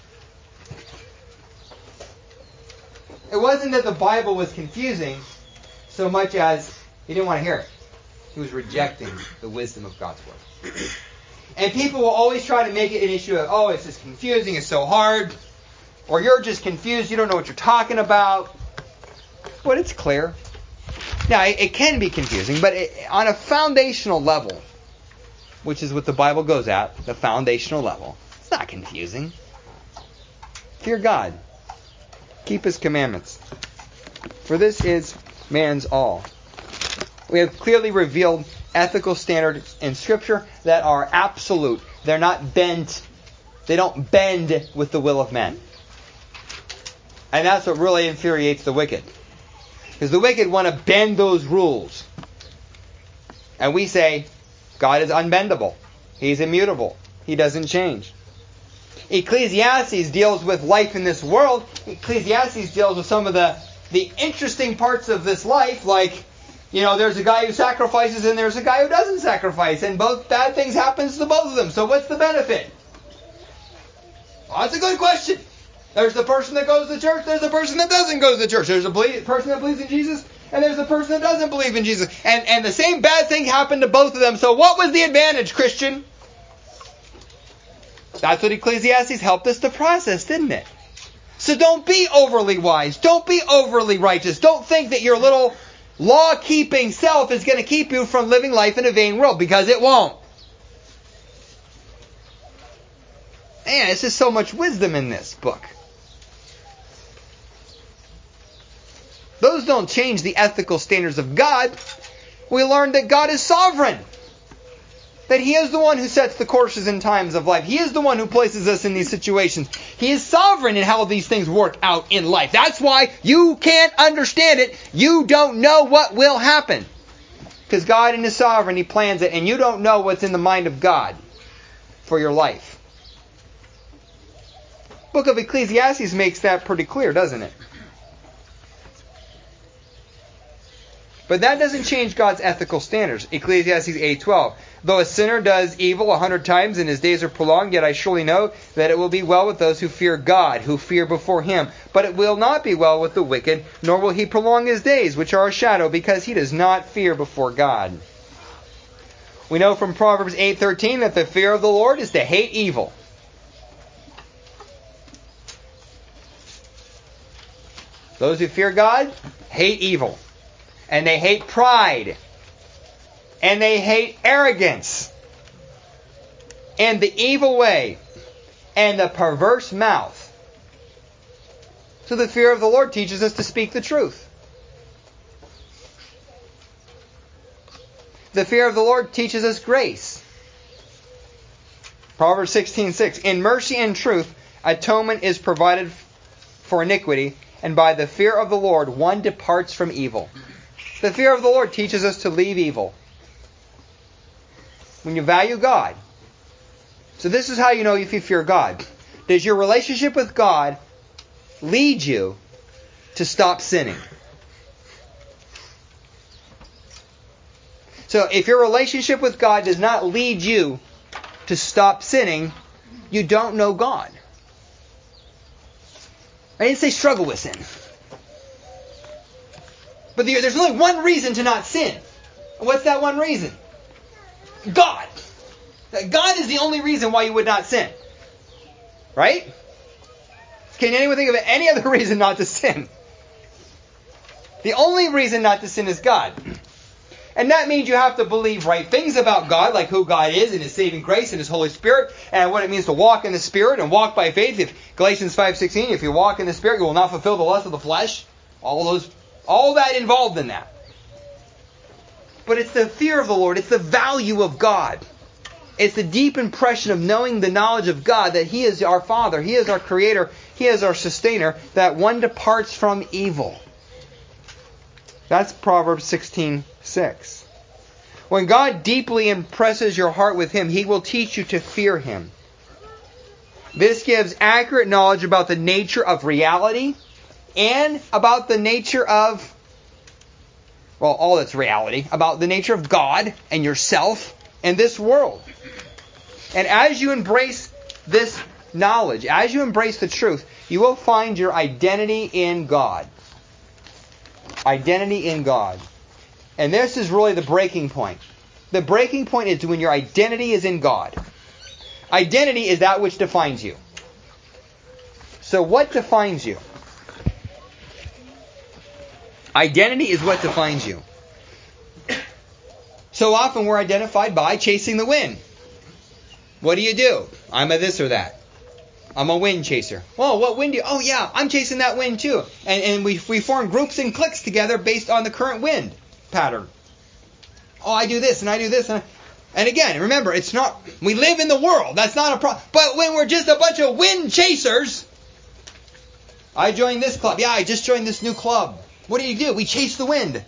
Speaker 1: It wasn't that the Bible was confusing so much as he didn't want to hear it. He was rejecting the wisdom of God's Word. And people will always try to make it an issue of, "Oh, it's just confusing, it's so hard," or "You're just confused, you don't know what you're talking about." But it's clear. Now, it can be confusing, but on a foundational level, which is what the Bible goes at, the foundational level, it's not confusing. Fear God. Keep His commandments. For this is man's all. We have clearly revealed ethical standards in Scripture that are absolute. They're not bent. They don't bend with the will of men. And that's what really infuriates the wicked. Because the wicked want to bend those rules. And we say, God is unbendable. He's immutable. He doesn't change. Ecclesiastes deals with life in this world. Ecclesiastes deals with some of the interesting parts of this life, like, there's a guy who sacrifices and there's a guy who doesn't sacrifice, and both bad things happens to both of them. So what's the benefit? Well, that's a good question. There's the person that goes to church, there's the person that doesn't go to church. There's a person that believes in Jesus, and there's the person that doesn't believe in Jesus. And the same bad thing happened to both of them. So what was the advantage, Christian? That's what Ecclesiastes helped us to process, didn't it? So don't be overly wise. Don't be overly righteous. Don't think that your little law-keeping self is going to keep you from living life in a vain world, because it won't. Man, it's just so much wisdom in this book. Those don't change the ethical standards of God. We learned that God is sovereign. That He is the one who sets the courses in times of life. He is the one who places us in these situations. He is sovereign in how these things work out in life. That's why you can't understand it. You don't know what will happen. Because God in His sovereignty plans it, and you don't know what's in the mind of God for your life. The book of Ecclesiastes makes that pretty clear, doesn't it? But that doesn't change God's ethical standards. Ecclesiastes 8:12. Though a sinner does evil 100 times and his days are prolonged, yet I surely know that it will be well with those who fear God, who fear before him. But it will not be well with the wicked, nor will he prolong his days, which are a shadow, because he does not fear before God. We know from Proverbs 8:13 that the fear of the Lord is to hate evil. Those who fear God hate evil. And they hate pride. And they hate arrogance. And the evil way. And the perverse mouth. So the fear of the Lord teaches us to speak the truth. The fear of the Lord teaches us grace. Proverbs 16:6. In mercy and truth, atonement is provided for iniquity, and by the fear of the Lord, one departs from evil. The fear of the Lord teaches us to leave evil. When you value God. So this is how you know if you fear God. Does your relationship with God lead you to stop sinning? So if your relationship with God does not lead you to stop sinning, you don't know God. I didn't say struggle with sin. But there's only one reason to not sin. And what's that one reason? God. God is the only reason why you would not sin. Right? Can anyone think of any other reason not to sin? The only reason not to sin is God. And that means you have to believe right things about God, like who God is and His saving grace and His Holy Spirit, and what it means to walk in the Spirit and walk by faith. If Galatians 5:16, if you walk in the Spirit, you will not fulfill the lust of the flesh. All that involved in that. But it's the fear of the Lord. It's the value of God. It's the deep impression of knowing the knowledge of God, that He is our Father, He is our Creator, He is our Sustainer, that one departs from evil. That's Proverbs 16:6. When God deeply impresses your heart with Him, He will teach you to fear Him. This gives accurate knowledge about the nature of reality and about the nature of, well, all that's reality, about the nature of God and yourself and this world. And as you embrace this knowledge, as you embrace the truth, you will find your identity in God. Identity in God. And this is really the breaking point. The breaking point is when your identity is in God. Identity is that which defines you. So what defines you? Identity is what defines you. So often we're identified by chasing the wind. What do? I'm a this or that. I'm a wind chaser. Oh, what wind do you? Oh yeah, I'm chasing that wind too. And we form groups and cliques together based on the current wind pattern. Oh, I do this and I do this. And again, remember, it's not, we live in the world. That's not a problem. But when we're just a bunch of wind chasers, I joined this club. Yeah, I just joined this new club. What do? We chase the wind.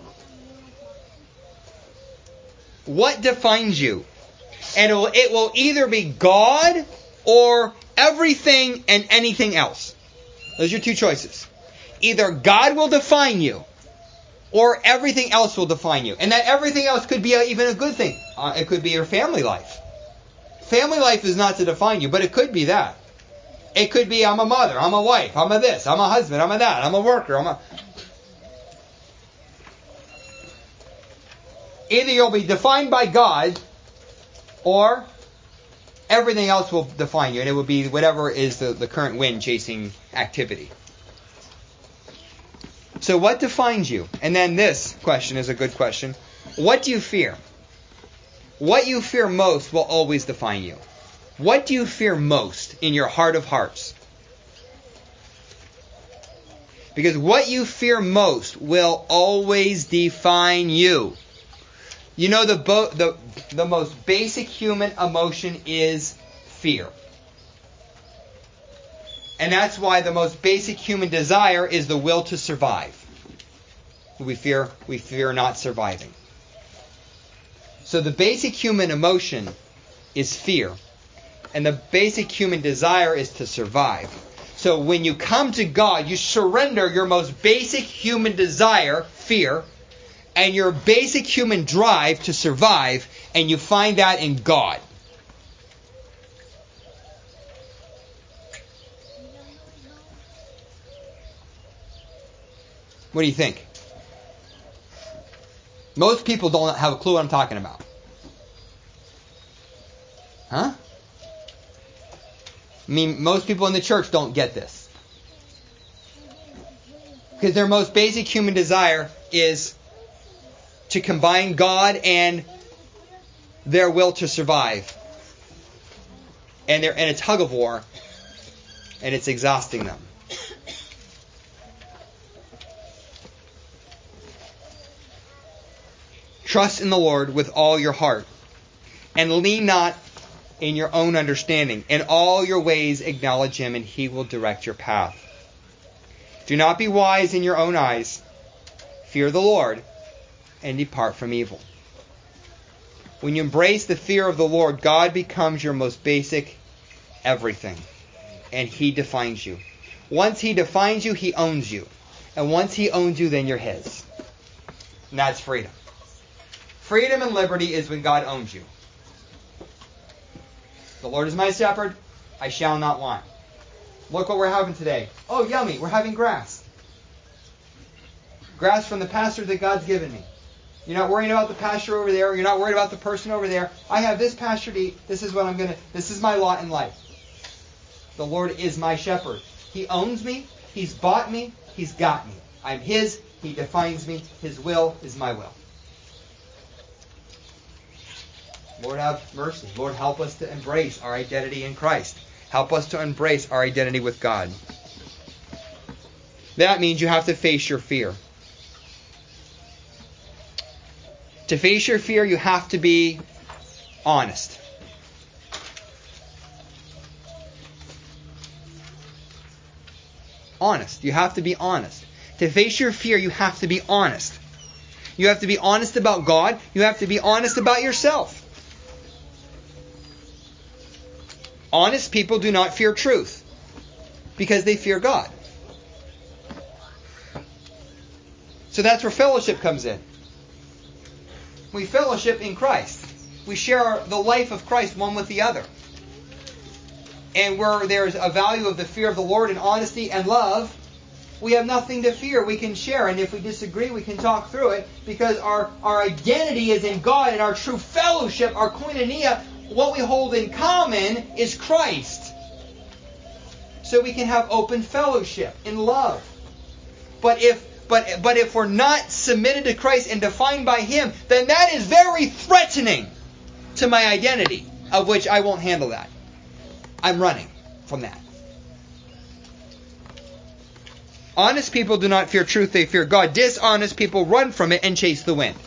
Speaker 1: What defines you? And it will either be God or everything and anything else. Those are your two choices. Either God will define you or everything else will define you. And that everything else could be even a good thing. It could be your family life. Family life is not to define you, but it could be that. It could be I'm a mother, I'm a wife, I'm a this, I'm a husband, I'm a that, I'm a worker, Either you'll be defined by God or everything else will define you, and it will be whatever is the current wind chasing activity. So what defines you? And then this question is a good question. What do you fear? What you fear most will always define you. What do you fear most in your heart of hearts? Because what you fear most will always define you. You know, the most basic human emotion is fear. And that's why the most basic human desire is the will to survive. We fear not surviving. So the basic human emotion is fear. And the basic human desire is to survive. So when you come to God, you surrender your most basic human desire, fear, and your basic human drive to survive, And you find that in God. What do you think? Most people don't have a clue what I'm talking about. Huh? I mean, most people in the church don't get this. Because their most basic human desire is to combine God and their will to survive. And it's tug of war. And it's exhausting them. Trust in the Lord with all your heart, and lean not in your own understanding. In all your ways acknowledge Him, and He will direct your path. Do not be wise in your own eyes. Fear the Lord, and depart from evil. When you embrace the fear of the Lord, God becomes your most basic everything, and He defines you. Once He defines you, He owns you. And once He owns you, then you're His. And that's freedom. Freedom and liberty is when God owns you. The Lord is my shepherd, I shall not want. Look what we're having today. Oh, yummy, we're having grass. Grass from the pasture that God's given me. You're not worrying about the pasture over there. You're not worried about the person over there. I have this pasture to eat. This is my lot in life. The Lord is my shepherd. He owns me. He's bought me. He's got me. I'm His. He defines me. His will is my will. Lord, have mercy. Lord, help us to embrace our identity in Christ. Help us to embrace our identity with God. That means you have to face your fear. To face your fear, you have to be honest. Honest. You have to be honest. To face your fear, you have to be honest. You have to be honest about God. You have to be honest about yourself. Honest people do not fear truth because they fear God. So that's where fellowship comes in. We fellowship in Christ. We share the life of Christ one with the other. And where there's a value of the fear of the Lord and honesty and love, we have nothing to fear. We can share. And if we disagree, we can talk through it because our identity is in God, and our true fellowship, our koinonia, what we hold in common is Christ. So we can have open fellowship in love. But if we're not submitted to Christ and defined by Him, then that is very threatening to my identity, of which I won't handle that. I'm running from that. Honest people do not fear truth, they fear God. Dishonest people run from it and chase the wind.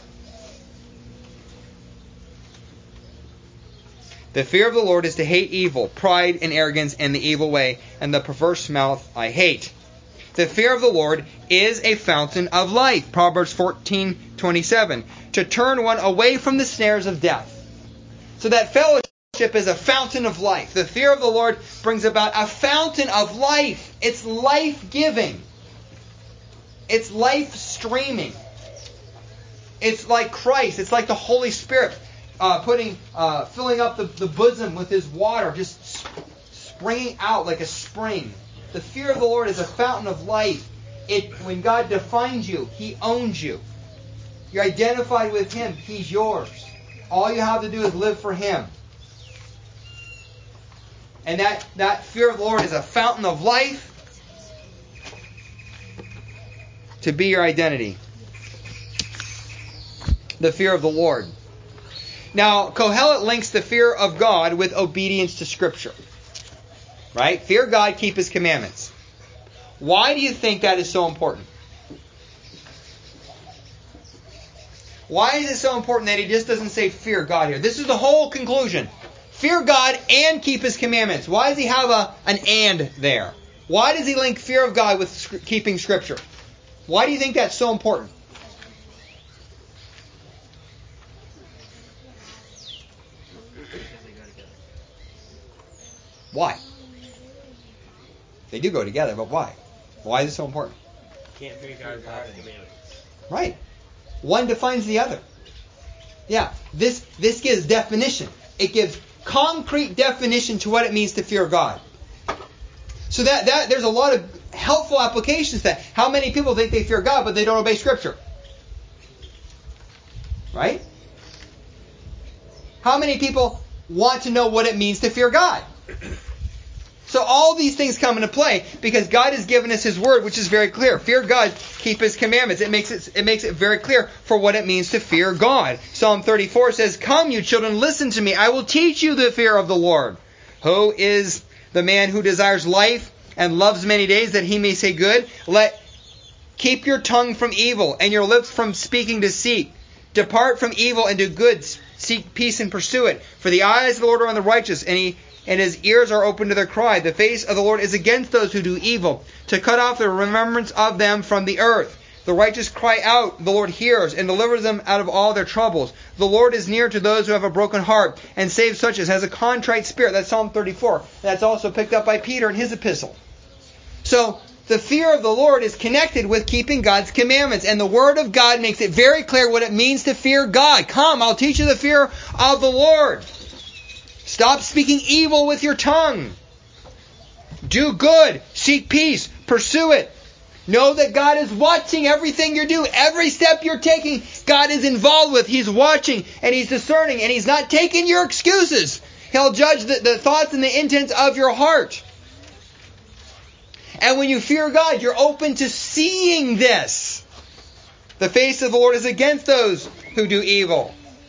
Speaker 1: The fear of the Lord is to hate evil, pride and arrogance and the evil way, and the perverse mouth I hate. The fear of the Lord is a fountain of life. Proverbs 14:27. To turn one away from the snares of death. So that fellowship is a fountain of life. The fear of the Lord brings about a fountain of life. It's life-giving. It's life-streaming. It's like Christ. It's like the Holy Spirit filling up the bosom with His water, just springing out like a spring. The fear of the Lord is a fountain of life. When God defines you, He owns you. You're identified with Him. He's yours. All you have to do is live for Him. And that fear of the Lord is a fountain of life to be your identity. The fear of the Lord. Now, Kohelet links the fear of God with obedience to Scripture. Right? Fear God, keep His commandments. Why do you think that is so important? Why is it so important that he just doesn't say fear God here? This is the whole conclusion. Fear God and keep His commandments. Why does he have an and there? Why does he link fear of God with keeping Scripture? Why do you think that's so important? Why? They do go together, but why? Why is it so important?
Speaker 2: Can't fear God without His commandments.
Speaker 1: Right. One defines the other. Yeah, this gives definition. It gives concrete definition to what it means to fear God. So that there's a lot of helpful applications to that. How many people think they fear God, but they don't obey Scripture? Right? How many people want to know what it means to fear God? So all these things come into play because God has given us His Word, which is very clear. Fear God, keep His commandments. It makes it very clear for what it means to fear God. Psalm 34 says, "Come, you children, listen to me. I will teach you the fear of the Lord. Who is the man who desires life and loves many days that he may say good? Keep your tongue from evil and your lips from speaking deceit. Depart from evil and do good. Seek peace and pursue it. For the eyes of the Lord are on the righteous, and His ears are open to their cry. The face of the Lord is against those who do evil, to cut off the remembrance of them from the earth. The righteous cry out, the Lord hears, and delivers them out of all their troubles. The Lord is near to those who have a broken heart, and saves such as has a contrite spirit." That's Psalm 34. That's also picked up by Peter in his epistle. So, the fear of the Lord is connected with keeping God's commandments. And the Word of God makes it very clear what it means to fear God. Come, I'll teach you the fear of the Lord. Stop speaking evil with your tongue. Do good. Seek peace. Pursue it. Know that God is watching everything you do. Every step you're taking, God is involved with. He's watching and He's discerning. And He's not taking your excuses. He'll judge the thoughts and the intents of your heart. And when you fear God, you're open to seeing this. The face of the Lord is against those who do evil.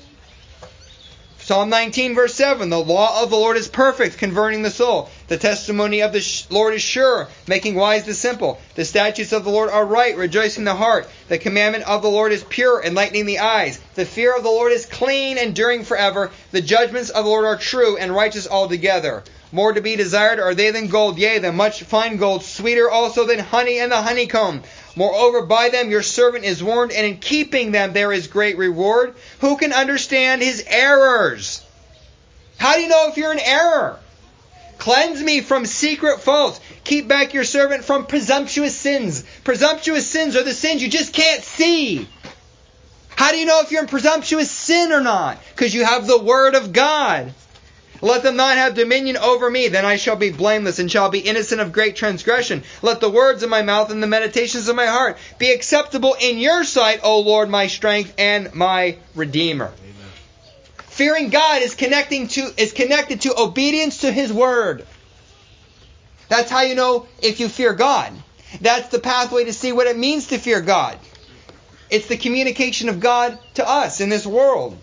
Speaker 1: Psalm 19 verse 7, "The law of the Lord is perfect, converting the soul. The testimony of the Lord is sure, making wise the simple. The statutes of the Lord are right, rejoicing the heart. The commandment of the Lord is pure, enlightening the eyes. The fear of the Lord is clean, enduring forever. The judgments of the Lord are true and righteous altogether. More to be desired are they than gold, yea, than much fine gold, sweeter also than honey and the honeycomb. Moreover, by them your servant is warned, and in keeping them there is great reward. Who can understand his errors?" How do you know if you're in error? "Cleanse me from secret faults. Keep back your servant from presumptuous sins." Presumptuous sins are the sins you just can't see. How do you know if you're in presumptuous sin or not? Because you have the Word of God. "Let them not have dominion over me, then I shall be blameless and shall be innocent of great transgression. Let the words of my mouth and the meditations of my heart be acceptable in your sight, O Lord, my strength and my Redeemer."
Speaker 2: Amen.
Speaker 1: Fearing God is connected to obedience to His Word. That's how you know if you fear God. That's the pathway to see what it means to fear God. It's the communication of God to us in this world.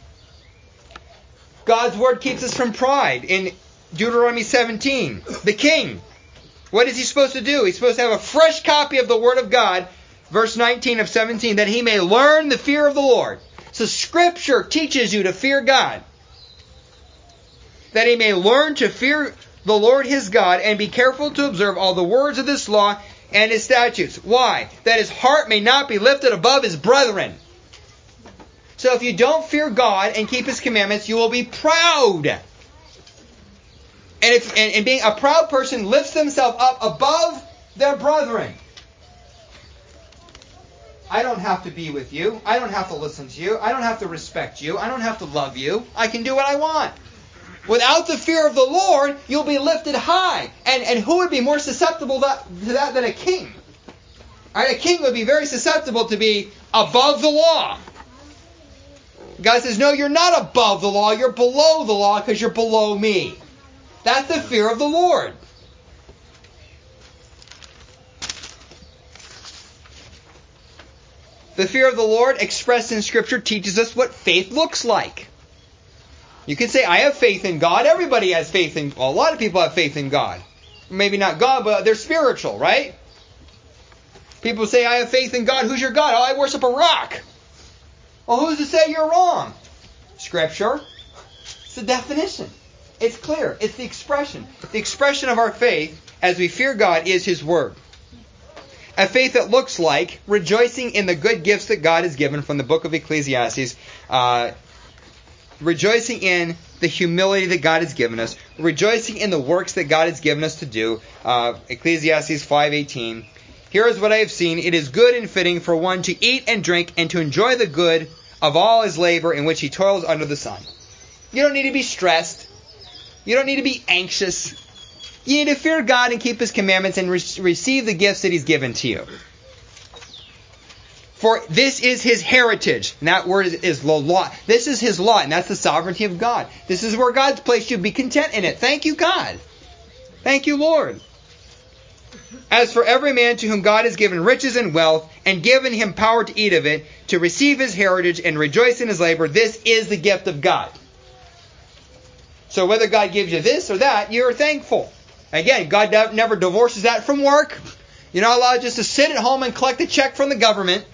Speaker 1: God's Word keeps us from pride. In Deuteronomy 17, the king, what is he supposed to do? He's supposed to have a fresh copy of the Word of God, verse 19 of 17, that he may learn the fear of the Lord. So Scripture teaches you to fear God. That he may learn to fear the Lord his God and be careful to observe all the words of this law and His statutes. Why? That his heart may not be lifted above his brethren. So if you don't fear God and keep His commandments, you will be proud. And being a proud person lifts themselves up above their brethren. I don't have to be with you. I don't have to listen to you. I don't have to respect you. I don't have to love you. I can do what I want. Without the fear of the Lord, you'll be lifted high. And who would be more susceptible to that than a king? All right, a king would be very susceptible to be above the law. God says, no, you're not above the law. You're below the law because you're below me. That's the fear of the Lord. The fear of the Lord expressed in Scripture teaches us what faith looks like. You can say, I have faith in God. Everybody has faith in... Well, a lot of people have faith in God. Maybe not God, but they're spiritual, right? People say, I have faith in God. Who's your God? Oh, I worship a rock. Well, who's to say you're wrong? Scripture. It's the definition. It's clear. It's the expression. The expression of our faith as we fear God is His Word. A faith that looks like rejoicing in the good gifts that God has given from the book of Ecclesiastes. Rejoicing in the humility that God has given us. Rejoicing in the works that God has given us to do. Ecclesiastes 5:18. Here is what I have seen. It is good and fitting for one to eat and drink and to enjoy the good of all his labor in which he toils under the sun. You don't need to be stressed. You don't need to be anxious. You need to fear God and keep his commandments and receive the gifts that he's given to you. For this is his heritage. And that word is the law. This is his law, and that's the sovereignty of God. This is where God's placed you. Be content in it. Thank you, God. Thank you, Lord. As for every man to whom God has given riches and wealth, and given him power to eat of it, to receive his heritage and rejoice in his labor, this is the gift of God. So whether God gives you this or that, you're thankful. Again, God never divorces that from work. You're not allowed just to sit at home and collect a check from the government.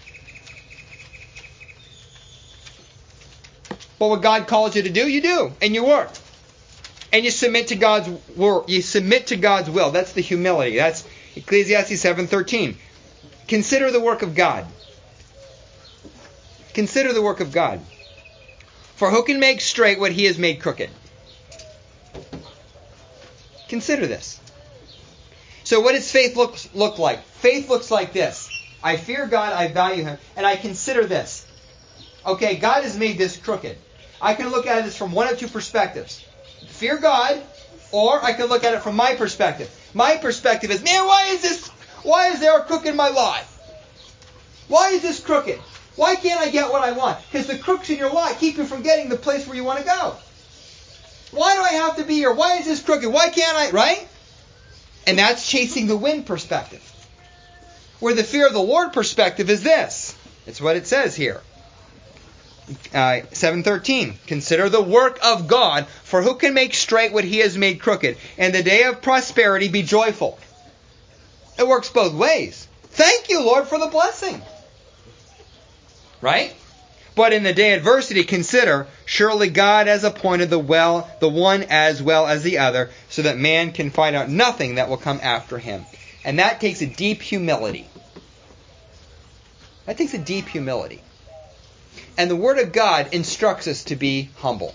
Speaker 1: But what God calls you to do, you do. And you work. And you submit to God's will. You submit to God's will. That's the humility. That's Ecclesiastes 7:13. Consider the work of God. Consider the work of God. For who can make straight what he has made crooked? Consider this. So what does faith look like? Faith looks like this. I fear God, I value him, and I consider this. Okay, God has made this crooked. I can look at this from one of two perspectives. Fear God, or I can look at it from my perspective. My perspective is, man, why is there a crook in my life? Why is this crooked? Why can't I get what I want? Because the crooks in your life keep you from getting the place where you want to go. Why do I have to be here? Why is this crooked? Why can't I? Right? And that's chasing the wind perspective. Where the fear of the Lord perspective is this. It's what it says here. 7:13. Consider the work of God, for who can make straight what he has made crooked? And the day of prosperity be joyful. It works both ways. Thank you, Lord, for the blessing. Right? But in the day of adversity, consider, surely God has appointed the one as well as the other, so that man can find out nothing that will come after him. And that takes a deep humility. That takes a deep humility. And the Word of God instructs us to be humble.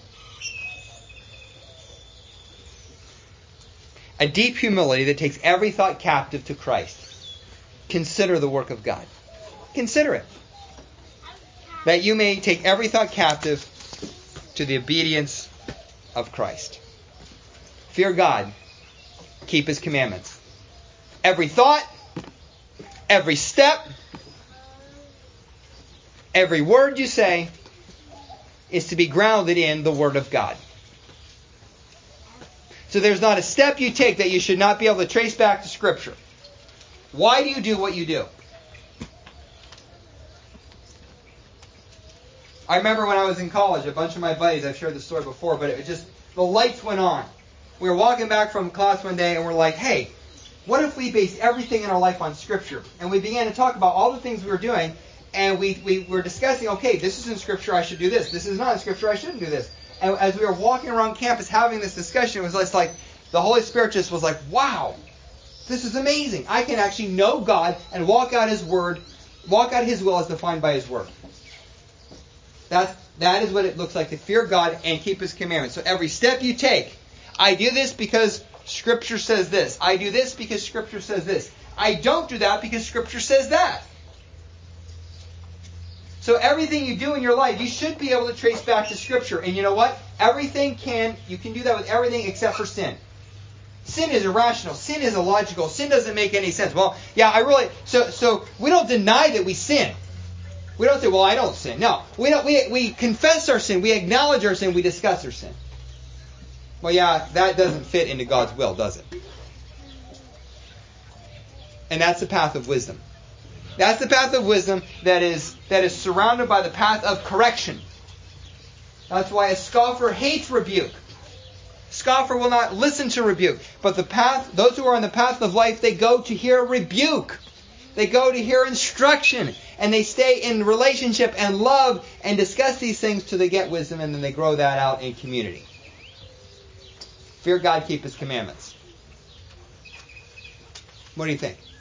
Speaker 1: A deep humility that takes every thought captive to Christ. Consider the work of God. Consider it. That you may take every thought captive to the obedience of Christ. Fear God. Keep his commandments. Every thought, every step, every word you say is to be grounded in the Word of God. So there's not a step you take that you should not be able to trace back to Scripture. Why do you do what you do? I remember when I was in college, a bunch of my buddies, I've shared this story before, but it just, the lights went on. We were walking back from class one day and we're like, hey, what if we based everything in our life on Scripture? And we began to talk about all the things we were doing, and we were discussing, okay, this is in Scripture, I should do this. This is not in Scripture, I shouldn't do this. And as we were walking around campus having this discussion, it was just like, the Holy Spirit just was like, wow, this is amazing. I can actually know God and walk out His Word, walk out His will as defined by His Word. That is what it looks like to fear God and keep His commandments. So every step you take, I do this because Scripture says this. I do this because Scripture says this. I don't do that because Scripture says that. So everything you do in your life, you should be able to trace back to Scripture. And you know what? You can do that with everything except for sin. Sin is irrational. Sin is illogical. Sin doesn't make any sense. Well, yeah, so we don't deny that we sin. We don't say, well, I don't sin. No, we don't. We confess our sin. We acknowledge our sin. We discuss our sin. Well, yeah, that doesn't fit into God's will, does it? And that's the path of wisdom. That's the path of wisdom that is surrounded by the path of correction. That's why a scoffer hates rebuke. Scoffer will not listen to rebuke. But those who are on the path of life, they go to hear rebuke. They go to hear instruction. And they stay in relationship and love and discuss these things till they get wisdom, and then they grow that out in community. Fear God, keep His commandments. What do you think?